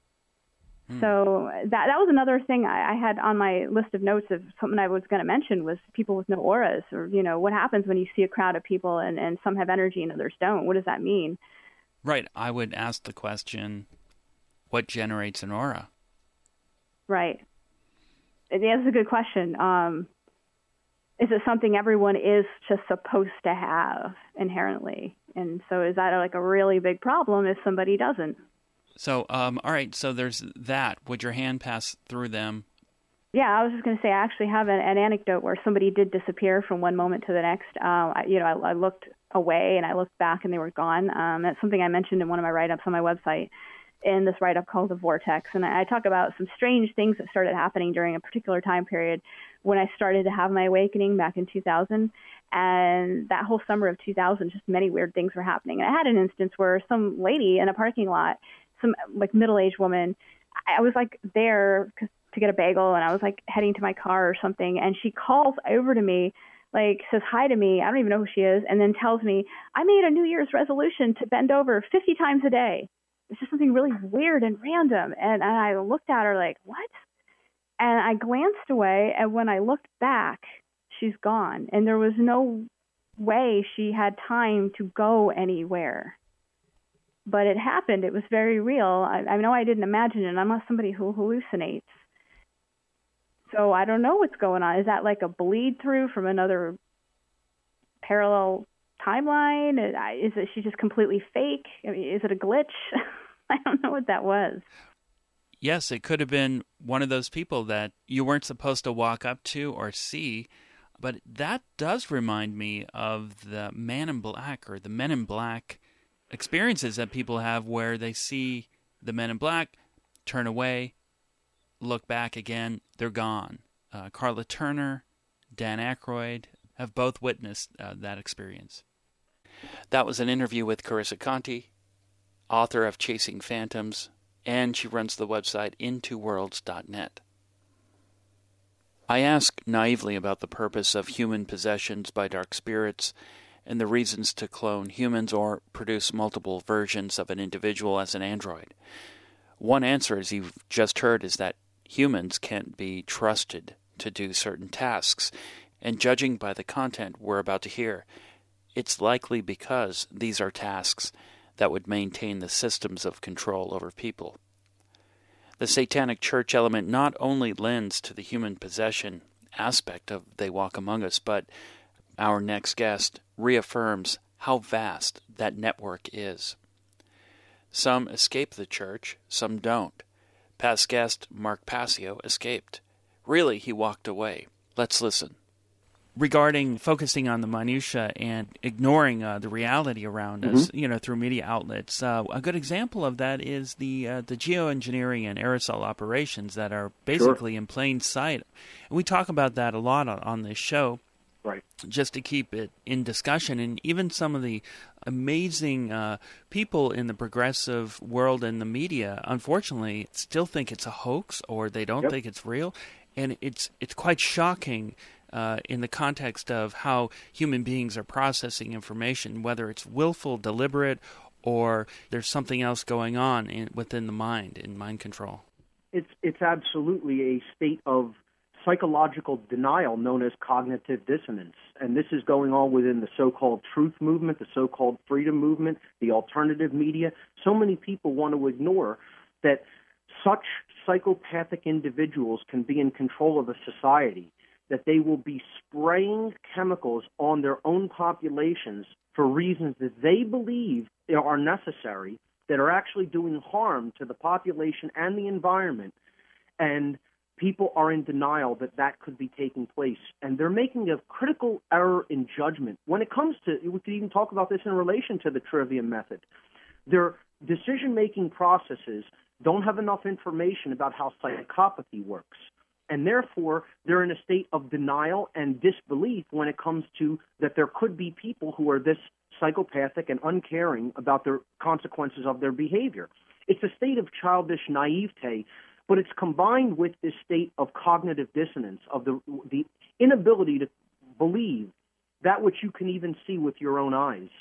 So that was another thing I had on my list of notes of something I was going to mention was people with no auras or, what happens when you see a crowd of people and some have energy and others don't? What does that mean? Right. I would ask the question, what generates an aura? Right. That's a good question. Is it something everyone is just supposed to have inherently? And so is that like a really big problem if somebody doesn't? So, all right, so there's that. Would your hand pass through them? Yeah, I was just going to say I actually have an anecdote where somebody did disappear from one moment to the next. I looked away and I looked back and they were gone. That's something I mentioned in one of my write-ups on my website. In this write-up called The Vortex. And I talk about some strange things that started happening during a particular time period when I started to have my awakening back in 2000. And that whole summer of 2000, just many weird things were happening. And I had an instance where some lady in a parking lot, some like middle-aged woman, I was like there to get a bagel and I was like heading to my car or something. And she calls over to me, like says hi to me. I don't even know who she is. And then tells me, I made a New Year's resolution to bend over 50 times a day. It's just something really weird and random. And I looked at her like, what? And I glanced away, and when I looked back, she's gone. And there was no way she had time to go anywhere. But it happened. It was very real. I know I didn't imagine it. I'm not somebody who hallucinates. So I don't know what's going on. Is that like a bleed through from another parallel timeline? Is it she just completely fake? I mean, is it a glitch? I don't know what that was. Yes, it could have been one of those people that you weren't supposed to walk up to or see, but that does remind me of the Man in Black or the Men in Black experiences that people have where they see the Men in Black, turn away, look back again, they're gone. Carla Turner, Dan Aykroyd have both witnessed that experience. That was an interview with Carissa Conti, author of Chasing Phantoms, and she runs the website intoworlds.net. I ask naively about the purpose of human possessions by dark spirits and the reasons to clone humans or produce multiple versions of an individual as an android. One answer, as you've just heard, is that humans can't be trusted to do certain tasks. And judging by the content we're about to hear, it's likely because these are tasks that would maintain the systems of control over people. The Satanic Church element not only lends to the human possession aspect of They Walk Among Us, but our next guest reaffirms how vast that network is. Some escape the church, some don't. Past guest Mark Passio escaped. Really, he walked away. Let's listen. Regarding focusing on the minutia and ignoring the reality around us, through media outlets, a good example of that is the geoengineering and aerosol operations that are basically in plain sight. And we talk about that a lot on this show, right? Just to keep it in discussion. And even some of the amazing people in the progressive world and the media, unfortunately, still think it's a hoax or they don't think it's real, and it's quite shocking. In the context of how human beings are processing information, whether it's willful, deliberate, or there's something else going on within the mind, in mind control. It's absolutely a state of psychological denial known as cognitive dissonance. And this is going on within the so-called truth movement, the so-called freedom movement, the alternative media. So many people want to ignore that such psychopathic individuals can be in control of a society, that they will be spraying chemicals on their own populations for reasons that they believe are necessary, that are actually doing harm to the population and the environment. And people are in denial that could be taking place. And they're making a critical error in judgment. When it comes to, we could even talk about this in relation to the Trivium method. Their decision-making processes don't have enough information about how psychopathy works. And therefore, they're in a state of denial and disbelief when it comes to that there could be people who are this psychopathic and uncaring about the consequences of their behavior. It's a state of childish naivete, but it's combined with this state of cognitive dissonance, of the inability to believe that which you can even see with your own eyes.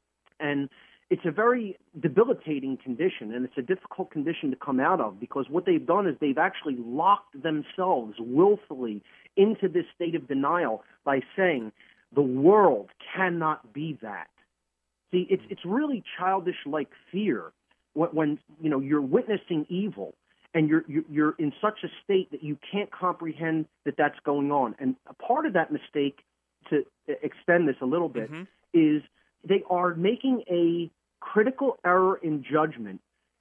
And it's a very debilitating condition, and it's a difficult condition to come out of, because what they've done is they've actually locked themselves willfully into this state of denial by saying the world cannot be that. See, it's really childish-like fear when you're witnessing evil and you're in such a state that you can't comprehend that that's going on. And a part of that mistake, to extend this a little bit, is they are making a critical error in judgment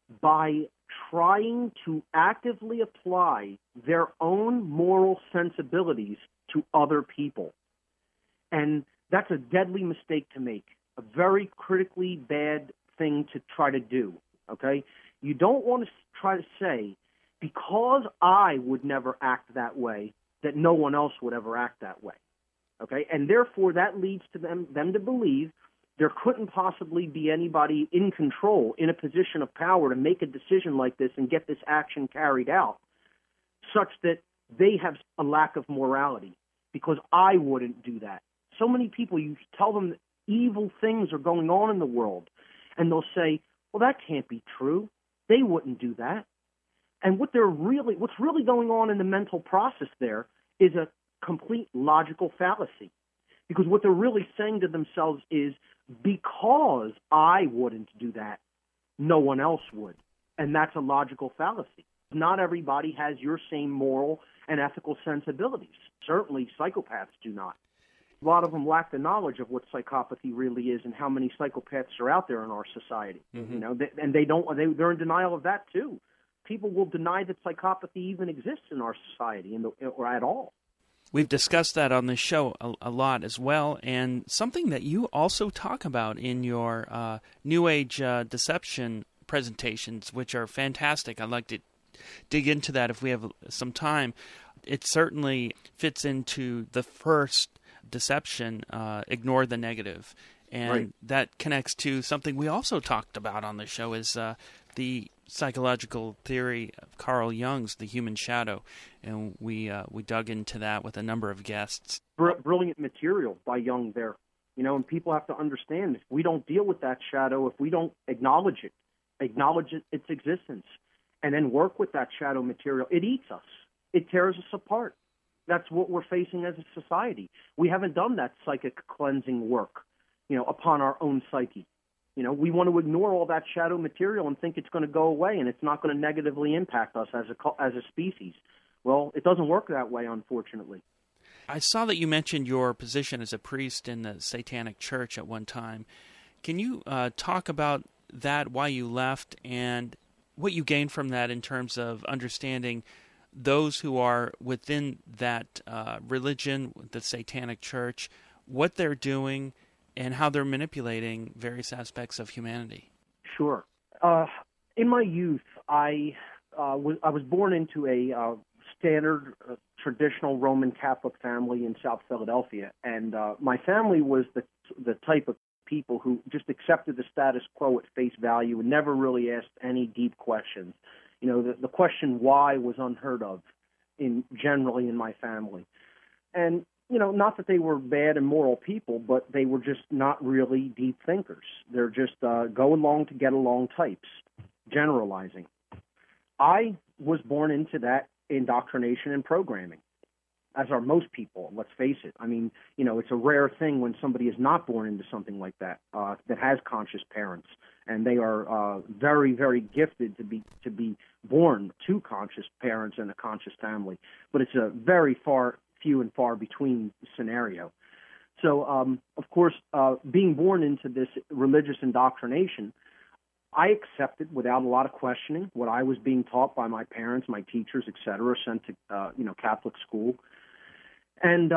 by trying to actively apply their own moral sensibilities to other people. And that's a deadly mistake to make, a very critically bad thing to try to do, okay? You don't want to try to say, because I would never act that way, that no one else would ever act that way, okay? And therefore, that leads to them to believe there couldn't possibly be anybody in control, in a position of power, to make a decision like this and get this action carried out, such that they have a lack of morality, because I wouldn't do that. So many people, you tell them that evil things are going on in the world, and they'll say, well, that can't be true. They wouldn't do that. And what's really going on in the mental process there is a complete logical fallacy. Because what they're really saying to themselves is, because I wouldn't do that, no one else would. And that's a logical fallacy. Not everybody has your same moral and ethical sensibilities. Certainly psychopaths do not. A lot of them lack the knowledge of what psychopathy really is and how many psychopaths are out there in our society. They're in denial of that too. People will deny that psychopathy even exists in our society or at all. We've discussed that on this show a lot as well, and something that you also talk about in your New Age deception presentations, which are fantastic. I'd like to dig into that if we have some time. It certainly fits into the first deception, ignore the negative, and that connects to something we also talked about on the show is the psychological theory of Carl Jung's The Human Shadow, and we dug into that with a number of guests. Brilliant material by Jung there, and people have to understand, if we don't deal with that shadow, if we don't acknowledge its existence, and then work with that shadow material, it eats us. It tears us apart. That's what we're facing as a society. We haven't done that psychic cleansing work, upon our own psyche. We want to ignore all that shadow material and think it's going to go away and it's not going to negatively impact us as a species. Well, it doesn't work that way, unfortunately. I saw that you mentioned your position as a priest in the Satanic Church at one time. Can you talk about that, why you left, and what you gained from that in terms of understanding those who are within that religion, the Satanic Church, what they're doing, and how they're manipulating various aspects of humanity? Sure. In my youth, I was born into a standard traditional Roman Catholic family in South Philadelphia, and my family was the type of people who just accepted the status quo at face value and never really asked any deep questions. The question why was unheard of generally in my family. And, not that they were bad and moral people, but they were just not really deep thinkers. They're just go along to get along types, generalizing. I was born into that indoctrination and programming, as are most people, let's face it. I mean, it's a rare thing when somebody is not born into something like that, that has conscious parents, and they are very, very gifted to be born to conscious parents and a conscious family. But it's a very few and far between scenario. So, of course, being born into this religious indoctrination, I accepted without a lot of questioning what I was being taught by my parents, my teachers, etc., sent to Catholic school. And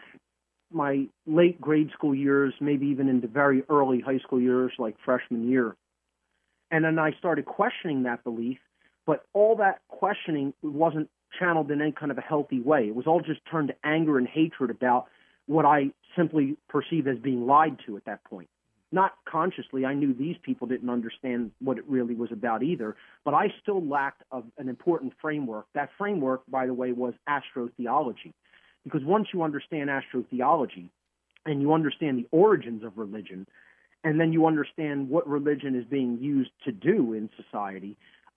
my late grade school years, maybe even into very early high school years, like freshman year. And then I started questioning that belief, but all that questioning wasn't channeled in any kind of a healthy way. It was all just turned to anger and hatred about what I simply perceived as being lied to at that point. Not consciously. I knew these people didn't understand what it really was about either, but I still lacked an important framework. That framework, by the way, was astrotheology. Because once you understand astrotheology and you understand the origins of religion, and then you understand what religion is being used to do in society,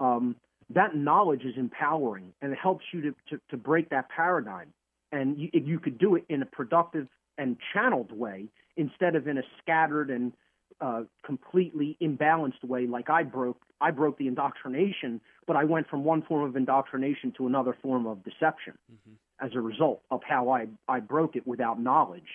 that knowledge is empowering, and it helps you to break that paradigm. And you could do it in a productive and channeled way instead of in a scattered and completely imbalanced way like I broke the indoctrination, but I went from one form of indoctrination to another form of deception as a result of how I broke it without knowledge.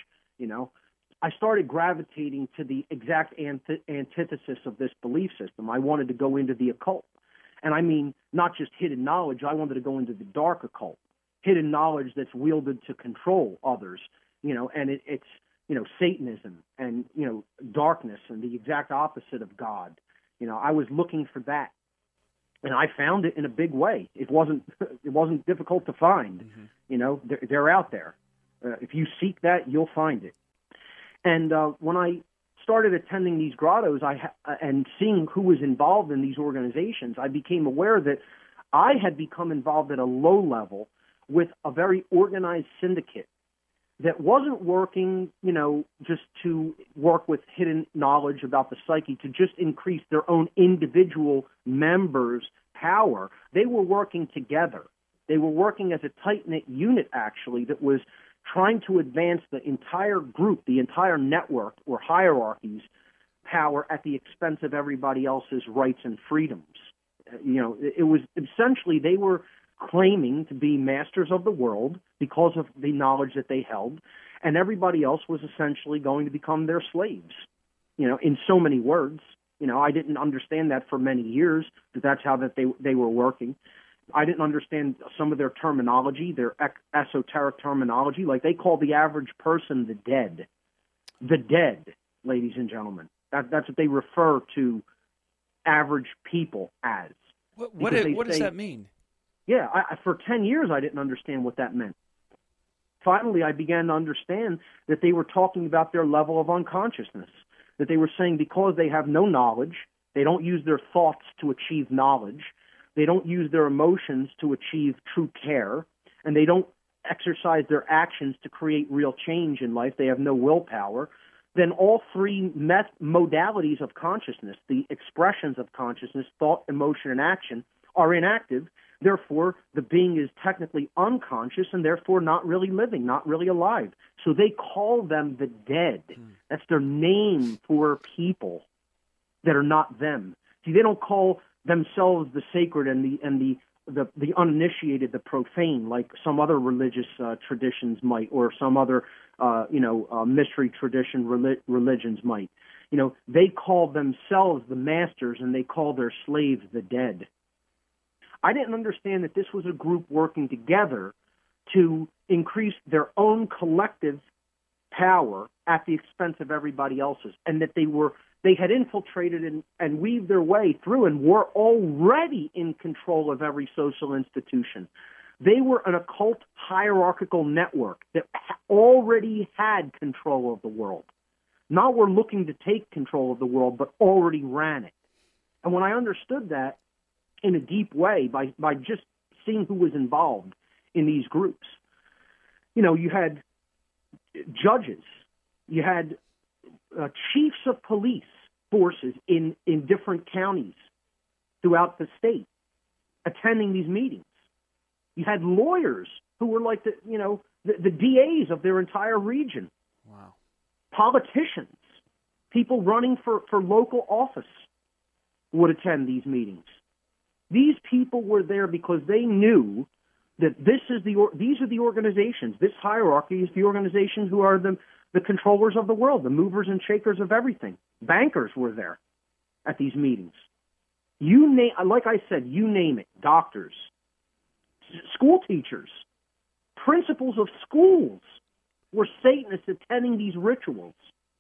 I started gravitating to the exact antithesis of this belief system. I wanted to go into the occult. And I mean, not just hidden knowledge, I wanted to go into the dark occult, hidden knowledge that's wielded to control others, and it's, Satanism and, darkness and the exact opposite of God. I was looking for that, and I found it in a big way. It wasn't difficult to find. They're out there. If you seek that, you'll find it. And when I started attending these grottos and seeing who was involved in these organizations, I became aware that I had become involved at a low level with a very organized syndicate that wasn't working, just to work with hidden knowledge about the psyche to just increase their own individual members' power. They were working together. They were working as a tight-knit unit, actually, that was trying to advance the entire group, the entire network or hierarchy's power at the expense of everybody else's rights and freedoms. It was essentially they were claiming to be masters of the world because of the knowledge that they held, and everybody else was essentially going to become their slaves, in so many words. I didn't understand that for many years, that that's how that they were working. I didn't understand some of their terminology, their esoteric terminology. Like they call the average person the dead. The dead, ladies and gentlemen. That's what they refer to average people as. What does that mean? Yeah, for 10 years I didn't understand what that meant. Finally, I began to understand that they were talking about their level of unconsciousness, that they were saying because they have no knowledge, they don't use their thoughts to achieve knowledge, they don't use their emotions to achieve true care, and they don't exercise their actions to create real change in life, they have no willpower, then all three modalities of consciousness, the expressions of consciousness, thought, emotion, and action, are inactive, Therefore, the being is technically unconscious and therefore not really living, not really alive. So they call them the dead. That's their name for people that are not them. See, they don't call themselves the sacred and the uninitiated, the profane, like some other religious traditions might, or some other mystery tradition religions might. They call themselves the masters, and they call their slaves the dead. I didn't understand that this was a group working together to increase their own collective power at the expense of everybody else's, and that they had infiltrated and weaved their way through and were already in control of every social institution. They were an occult hierarchical network that already had control of the world. Not were looking to take control of the world, but already ran it. And when I understood that in a deep way by just seeing who was involved in these groups, you had judges, you had chiefs of police forces in different counties throughout the state attending these meetings. You had lawyers who were like the DAs of their entire region. Wow. Politicians, people running for local office would attend these meetings. These people were there because they knew that these are the organizations. This hierarchy is the organization who are the controllers of the world, the movers and shakers of everything. Bankers were there at these meetings. Like I said, you name it, doctors, school teachers, principals of schools were Satanists attending these rituals.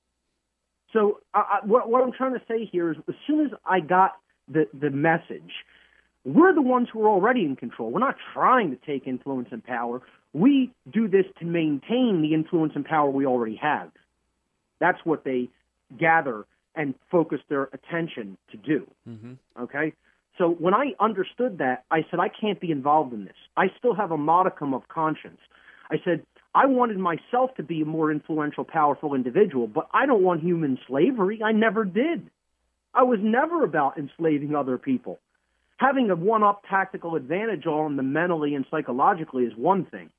So what I'm trying to say here is as soon as I got the message, we're the ones who are already in control. We're not trying to take influence and power. We do this to maintain the influence and power we already have. That's what they gather and focus their attention to do. Mm-hmm. Okay? So when I understood that, I said, I can't be involved in this. I still have a modicum of conscience. I said, I wanted myself to be a more influential, powerful individual, but I don't want human slavery. I never did. I was never about enslaving other people. Having a one-up tactical advantage on them mentally and psychologically is one thing.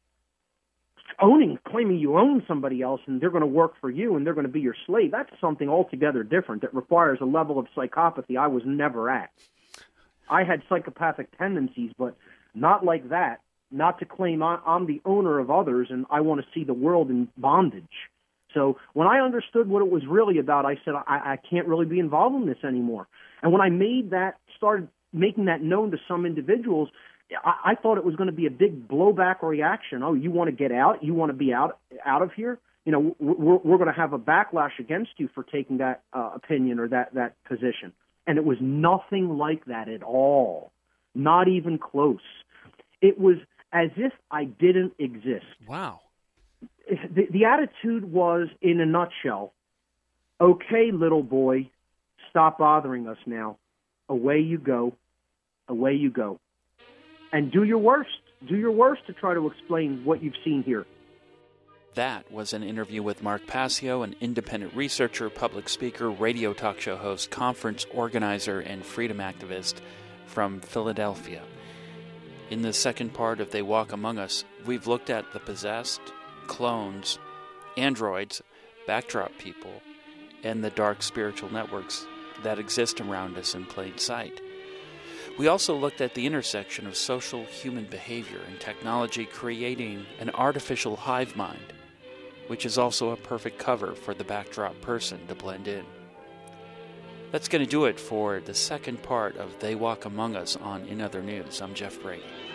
Claiming you own somebody else and they're going to work for you and they're going to be your slave, that's something altogether different that requires a level of psychopathy I was never at. I had psychopathic tendencies, but not like that, not to claim I'm the owner of others and I want to see the world in bondage. So when I understood what it was really about, I said, I can't really be involved in this anymore. And when I started making that known to some individuals, I thought it was going to be a big blowback reaction. Oh, you want to get out? You want to be out of here? We're going to have a backlash against you for taking that opinion or that position. And it was nothing like that at all, not even close. It was as if I didn't exist. Wow. The attitude was, in a nutshell, okay, little boy, stop bothering us now. Away you go. Away you go. And do your worst. Do your worst to try to explain what you've seen here. That was an interview with Mark Passio, an independent researcher, public speaker, radio talk show host, conference organizer, and freedom activist from Philadelphia. In the second part of They Walk Among Us, we've looked at the possessed, clones, androids, backdrop people, and the dark spiritual networks that exist around us in plain sight. We also looked at the intersection of social human behavior and technology creating an artificial hive mind, which is also a perfect cover for the backdrop person to blend in. That's going to do it for the second part of They Walk Among Us on In Other News. I'm Jeff Brady.